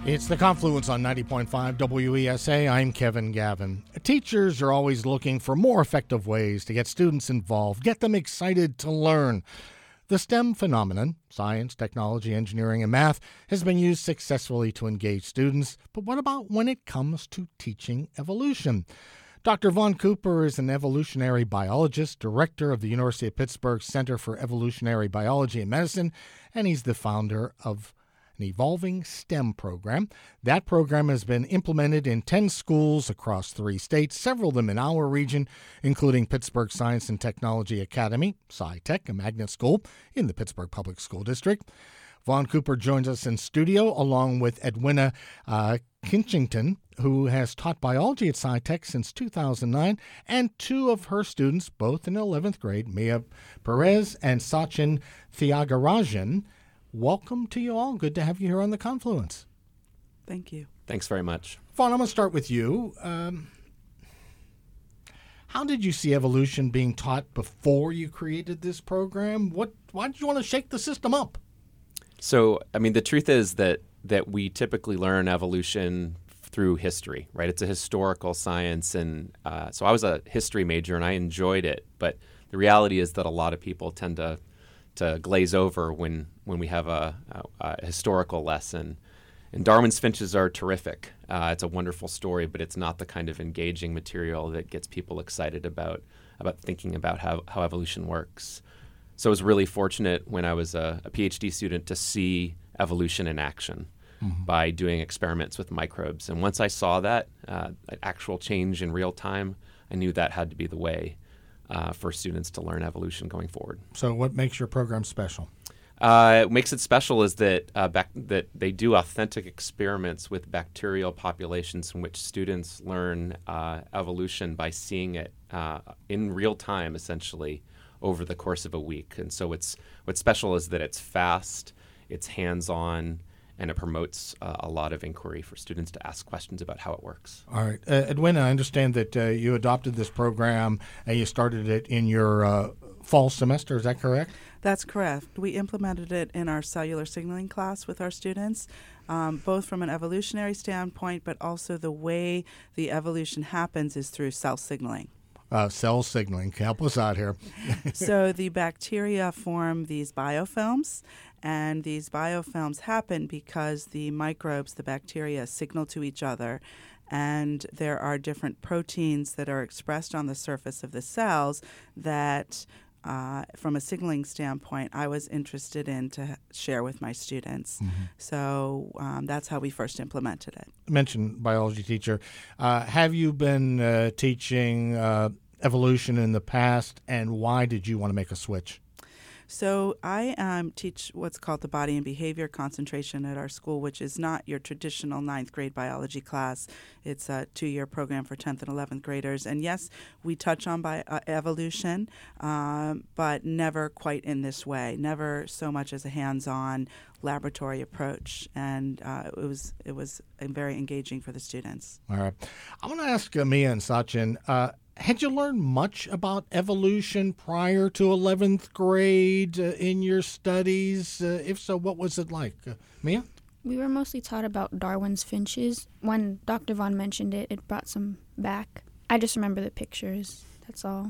It's the Confluence on 90.5 WESA. I'm Kevin Gavin. Teachers are always looking for more effective ways to get students involved, get them excited to learn. The STEM phenomenon, science, technology, engineering, and math, has been used successfully to engage students. But what about when it comes to teaching evolution? Dr. Vaughn Cooper is an evolutionary biologist, director of the University of Pittsburgh Center for Evolutionary Biology and Medicine, and he's the founder of an Evolving STEM program. That program has been implemented in 10 schools across 3 states, several of them in our region, including Pittsburgh Science and Technology Academy, SciTech, a magnet school in the Pittsburgh Public School District. Vaughn Cooper joins us in studio along with Edwina Kinchington, who has taught biology at SciTech since 2009, and 2 of her students, both in 11th grade, Mia Perez and Sachin Thiagarajan. Welcome to you all. Good to have you here on the Confluence. Thank you. Thanks very much. Vaughn, I'm going to start with you. How did you see evolution being taught before you created this program? Why did you want to shake the system up? So, the truth is that we typically learn evolution through history, right? It's a historical science. And so I was a history major and I enjoyed it. But the reality is that a lot of people tend to glaze over when we have a historical lesson. And Darwin's finches are terrific. It's a wonderful story, but it's not the kind of engaging material that gets people excited about thinking about how evolution works. So I was really fortunate when I was a PhD student to see evolution in action by doing experiments with microbes. And once I saw that, actual change in real time, I knew that had to be the way for students to learn evolution going forward. So what makes your program special? What makes it special is that that they do authentic experiments with bacterial populations in which students learn evolution by seeing it in real time, essentially, over the course of a week. And so what's special is that it's fast, it's hands-on, and it promotes a lot of inquiry for students to ask questions about how it works. All right. Edwina, I understand that you adopted this program and you started it in your fall semester. Is that correct? That's correct. We implemented it in our cellular signaling class with our students, both from an evolutionary standpoint, but also the way the evolution happens is through cell signaling. Cell signaling. Help us out here. So the bacteria form these biofilms, and these biofilms happen because the microbes, the bacteria, signal to each other. And there are different proteins that are expressed on the surface of the cells that, from a signaling standpoint, I was interested in to share with my students. So that's how we first implemented it. I mentioned biology teacher. Have you been teaching evolution in the past, and why did you want to make a switch? So I teach what's called the body and behavior concentration at our school, which is not your traditional 9th grade biology class. It's a 2-year program for 10th and 11th graders. And yes, we touch on evolution, but never quite in this way, never so much as a hands-on laboratory approach. And it was very engaging for the students. All right. I want to ask Mia and Sachin, had you learned much about evolution prior to 11th grade in your studies? If so, what was it like? Mia? We were mostly taught about Darwin's finches. When Dr. Vaughn mentioned it, it brought some back. I just remember the pictures. That's all.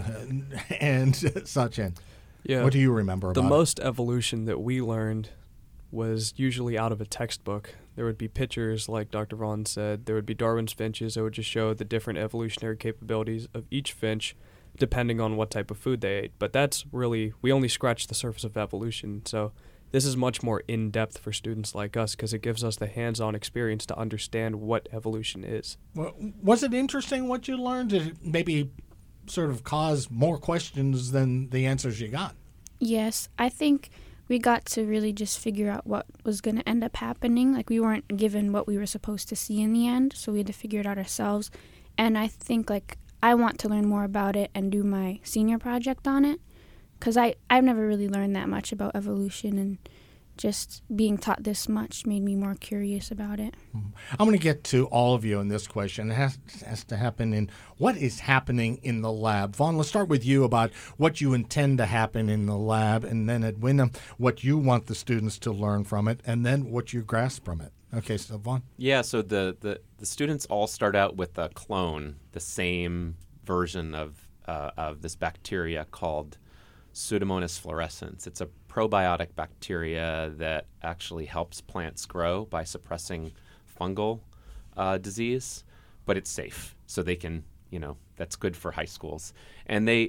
And Sachin, yeah, what do you remember about the most evolution that we learned was usually out of a textbook. There would be pictures, like Dr. Vaughn said. There would be Darwin's finches that would just show the different evolutionary capabilities of each finch depending on what type of food they ate. But that's really, we only scratched the surface of evolution. So this is much more in-depth for students like us because it gives us the hands-on experience to understand what evolution is. Well, was it interesting what you learned? Did it maybe sort of cause more questions than the answers you got? Yes, I think we got to really just figure out what was going to end up happening. Like, we weren't given what we were supposed to see in the end, so we had to figure it out ourselves. And I think, I want to learn more about it and do my senior project on it, because I've never really learned that much about evolution, and just being taught this much made me more curious about it. I'm going to get to all of you in this question. It has to happen in what is happening in the lab. Vaughn, let's start with you about what you intend to happen in the lab, and then Edwina, what you want the students to learn from it, and then what you grasp from it. Okay, so Vaughn? Yeah, so the students all start out with a clone, the same version of this bacteria called Pseudomonas fluorescens. It's a probiotic bacteria that actually helps plants grow by suppressing fungal disease, but it's safe, so they can, that's good for high schools. And they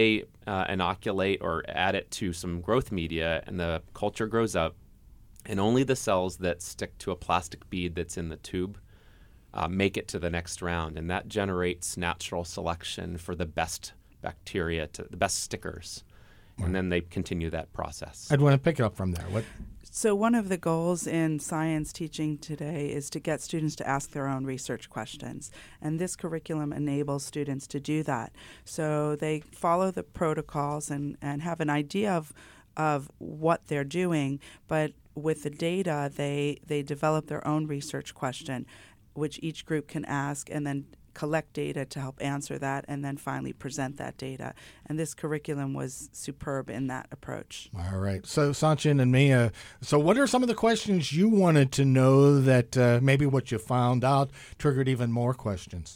inoculate or add it to some growth media, and the culture grows up, and only the cells that stick to a plastic bead that's in the tube make it to the next round, and that generates natural selection for the best bacteria, the best stickers. And then they continue that process. I'd want to pick it up from there. So one of the goals in science teaching today is to get students to ask their own research questions. And this curriculum enables students to do that. So they follow the protocols and have an idea of what they're doing, but with the data, they develop their own research question, which each group can ask and then collect data to help answer that, and then finally present that data. And this curriculum was superb in that approach. All right. So, Sachin and Mia, so what are some of the questions you wanted to know that maybe what you found out triggered even more questions?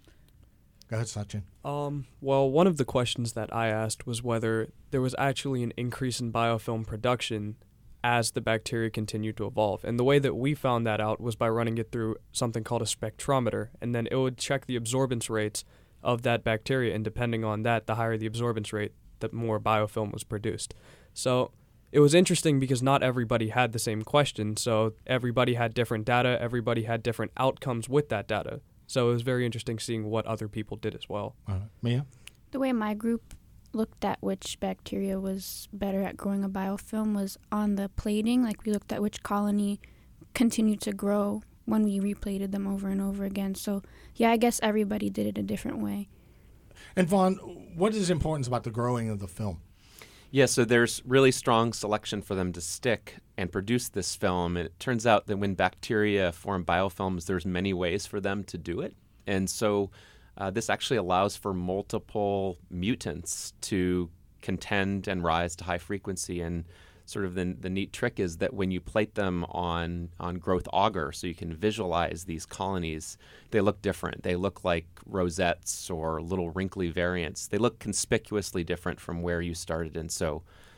Go ahead, Sachin. Well, one of the questions that I asked was whether there was actually an increase in biofilm production as the bacteria continued to evolve. And the way that we found that out was by running it through something called a spectrometer, and then it would check the absorbance rates of that bacteria, and depending on that, the higher the absorbance rate, the more biofilm was produced. So it was interesting because not everybody had the same question, so everybody had different data, everybody had different outcomes with that data. So it was very interesting seeing what other people did as well. Mia? The way my group looked at which bacteria was better at growing a biofilm was on the plating. Like, we looked at which colony continued to grow when we replated them over and over again. So, yeah, I guess everybody did it a different way. And Vaughn, what is important about the growing of the film? Yeah, so there's really strong selection for them to stick and produce this film. And it turns out that when bacteria form biofilms, there's many ways for them to do it. And so this actually allows for multiple mutants to contend and rise to high frequency. And sort of the neat trick is that when you plate them on growth auger, so you can visualize these colonies, they look different. They look like rosettes or little wrinkly variants. They look conspicuously different from where you started. And so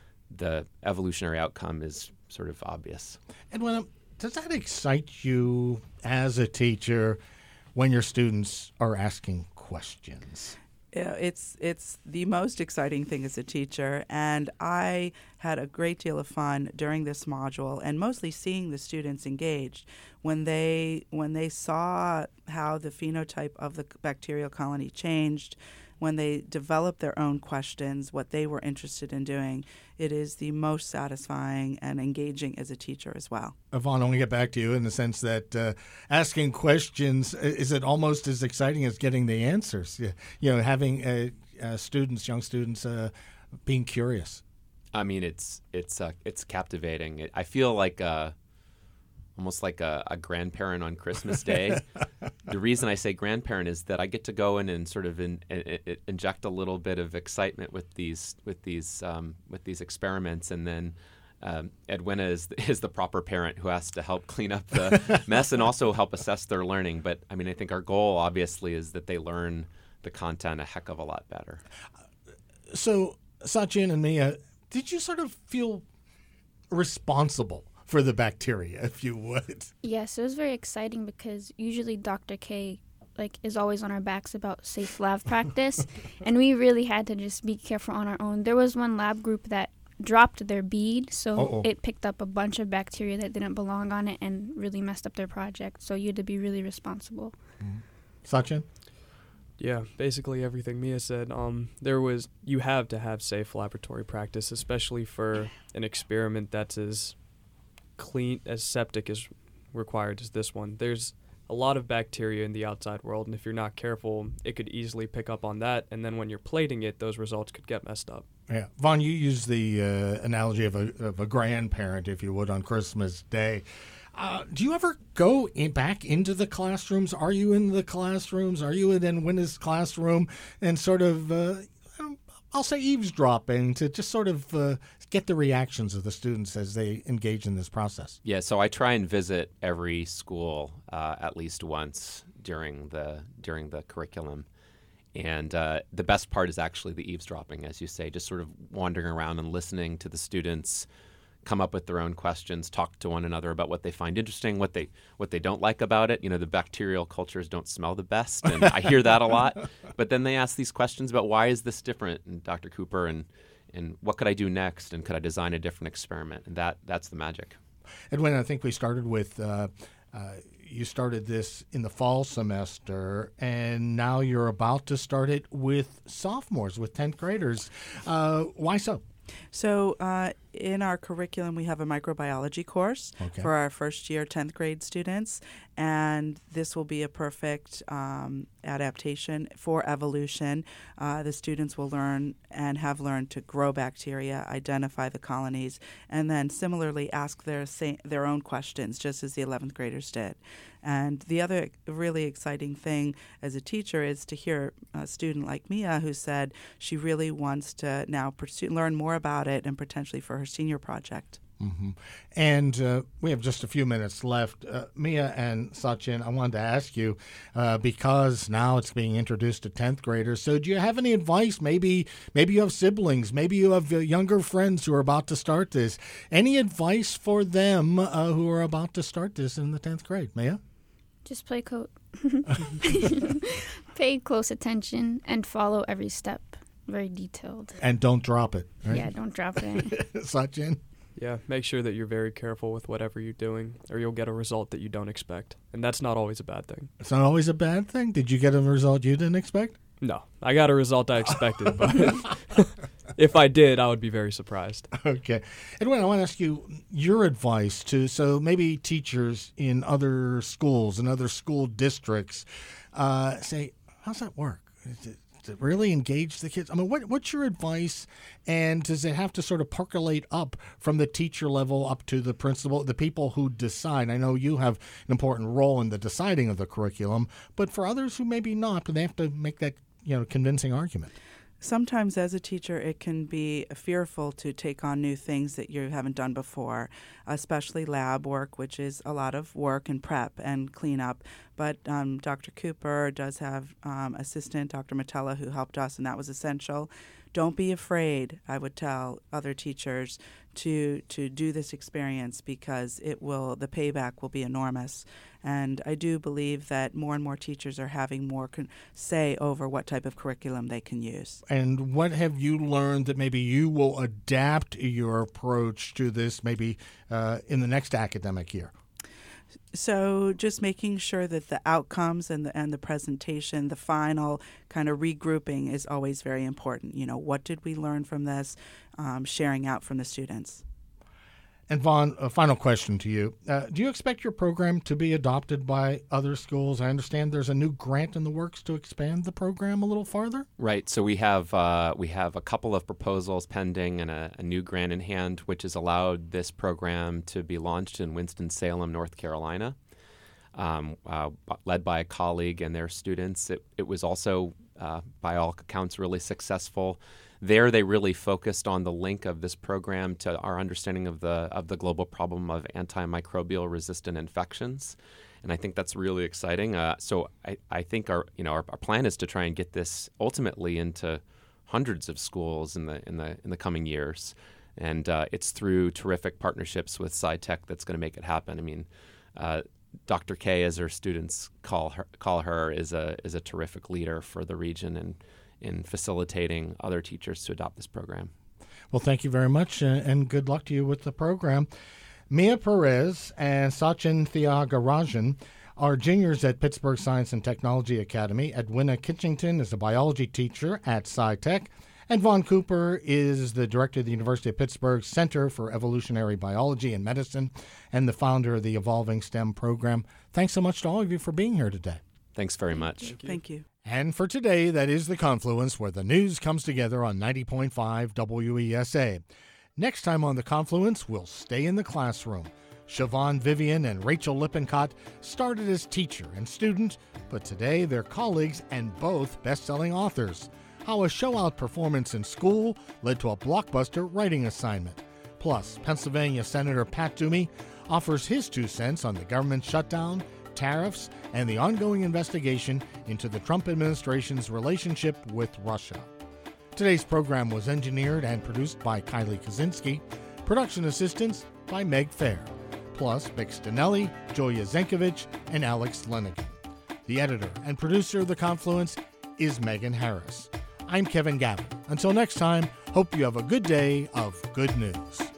the evolutionary outcome is sort of obvious. And does that excite you as a teacher when your students are asking questions? Yeah, it's the most exciting thing as a teacher, and I had a great deal of fun during this module, and mostly seeing the students engaged when they saw how the phenotype of the bacterial colony changed, when they developed their own questions, what they were interested in doing. It is the most satisfying and engaging as a teacher as well. Vaughn, I want to get back to you in the sense that asking questions, is it almost as exciting as getting the answers? Having young students being curious. I mean, it's captivating. I feel like almost like a grandparent on Christmas Day. The reason I say grandparent is that I get to go in and sort of inject a little bit of excitement with these experiments, and then Edwina is the proper parent who has to help clean up the mess and also help assess their learning. But I mean, I think our goal obviously is that they learn the content a heck of a lot better. So, Sachin and Mia, did you sort of feel responsible for the bacteria, if you would? Yes, it was very exciting because usually Dr. K is always on our backs about safe lab practice, and we really had to just be careful on our own. There was one lab group that dropped their bead, so it picked up a bunch of bacteria that didn't belong on it and really messed up their project. So you had to be really responsible. Sachin? Yeah, basically everything Mia said. You have to have safe laboratory practice, especially for an experiment that's as clean, as septic is required as this one. There's a lot of bacteria in the outside world, and if you're not careful, it could easily pick up on that, and then when you're plating it, those results could get messed up. Yeah. Vaughn, you used the analogy of a grandparent, if you would, on Christmas Day. Do you ever go back into the classrooms? Are you in the classrooms? Are you in Edwina's classroom and sort of I'll say eavesdropping to just sort of get the reactions of the students as they engage in this process? Yeah, so I try and visit every school at least once during the curriculum. And the best part is actually the eavesdropping, as you say, just sort of wandering around and listening to the students come up with their own questions, talk to one another about what they find interesting, what they don't like about it. You know, the bacterial cultures don't smell the best, and I hear that a lot. But then they ask these questions about why is this different, and Dr. Cooper, and what could I do next, and could I design a different experiment? And that's the magic. Edwin, I think we started with you started this in the fall semester, and now you're about to start it with sophomores, with 10th graders. Why so? So in our curriculum, we have a microbiology course for our first year 10th grade students, and this will be a perfect adaptation for evolution. The students will learn and have learned to grow bacteria, identify the colonies, and then similarly ask their own questions, just as the 11th graders did. And the other really exciting thing as a teacher is to hear a student like Mia who said she really wants to now learn more about it and potentially for her senior project. Mm-hmm. And we have just a few minutes left. Mia and Sachin, I wanted to ask you, because now it's being introduced to 10th graders, so do you have any advice? Maybe you have siblings, maybe you have younger friends who are about to start this. Any advice for them who are about to start this in the 10th grade? Mia? Just pay close attention and follow every step, very detailed. And don't drop it, right? Yeah, don't drop it. Sachin? Yeah, make sure that you're very careful with whatever you're doing, or you'll get a result that you don't expect. And that's not always a bad thing. It's not always a bad thing? Did you get a result you didn't expect? No, I got a result I expected, but if I did, I would be very surprised. Okay. Edwin, I want to ask you your advice so maybe teachers in other schools and other school districts say, how's that work? Does it really engage the kids? I mean, what's your advice, and does it have to sort of percolate up from the teacher level up to the principal, the people who decide? I know you have an important role in the deciding of the curriculum, but for others who maybe not, they have to make that convincing argument. Sometimes as a teacher, it can be fearful to take on new things that you haven't done before, especially lab work, which is a lot of work and prep and cleanup. But Dr. Cooper does have assistant Dr. Matella who helped us, and that was essential. Don't be afraid, I would tell other teachers, to do this experience, because the payback will be enormous. And I do believe that more and more teachers are having more say over what type of curriculum they can use. And what have you learned that maybe you will adapt your approach to this maybe in the next academic year? So just making sure that the outcomes and the presentation, the final kind of regrouping is always very important. What did we learn from this? Sharing out from the students. And Vaughn, a final question to you. Do you expect your program to be adopted by other schools? I understand there's a new grant in the works to expand the program a little farther. Right. So we have a couple of proposals pending and a new grant in hand, which has allowed this program to be launched in Winston-Salem, North Carolina, led by a colleague and their students. It was also, by all accounts, really successful. There, they really focused on the link of this program to our understanding of the global problem of antimicrobial resistant infections, and I think that's really exciting. So I think our plan is to try and get this ultimately into hundreds of schools in the coming years, and it's through terrific partnerships with SciTech that's going to make it happen. I mean, Dr. K, as her students call her, is a terrific leader for the region and in facilitating other teachers to adopt this program. Well, thank you very much, and good luck to you with the program. Mia Perez and Sachin Thiagarajan are juniors at Pittsburgh Science and Technology Academy. Edwina Kitchington is a biology teacher at SciTech, and Vaughn Cooper is the director of the University of Pittsburgh Center for Evolutionary Biology and Medicine and the founder of the Evolving STEM program. Thanks so much to all of you for being here today. Thanks very much. Thank you. And for today, that is The Confluence, where the news comes together on 90.5 WESA. Next time on The Confluence, we'll stay in the classroom. Siobhan Vivian and Rachel Lippincott started as teacher and student, but today they're colleagues and both best-selling authors. how a show-out performance in school led to a blockbuster writing assignment. Plus, Pennsylvania Senator Pat Toomey offers his 2 cents on the government shutdown, tariffs, and the ongoing investigation into the Trump administration's relationship with Russia. Today's program was engineered and produced by Kylie Kaczynski, production assistance by Meg Fair, plus Vic Stinelli, Julia Zenkovich, and Alex Lenigan. The editor and producer of The Confluence is Megan Harris. I'm Kevin Gavin. Until next time, hope you have a good day of good news.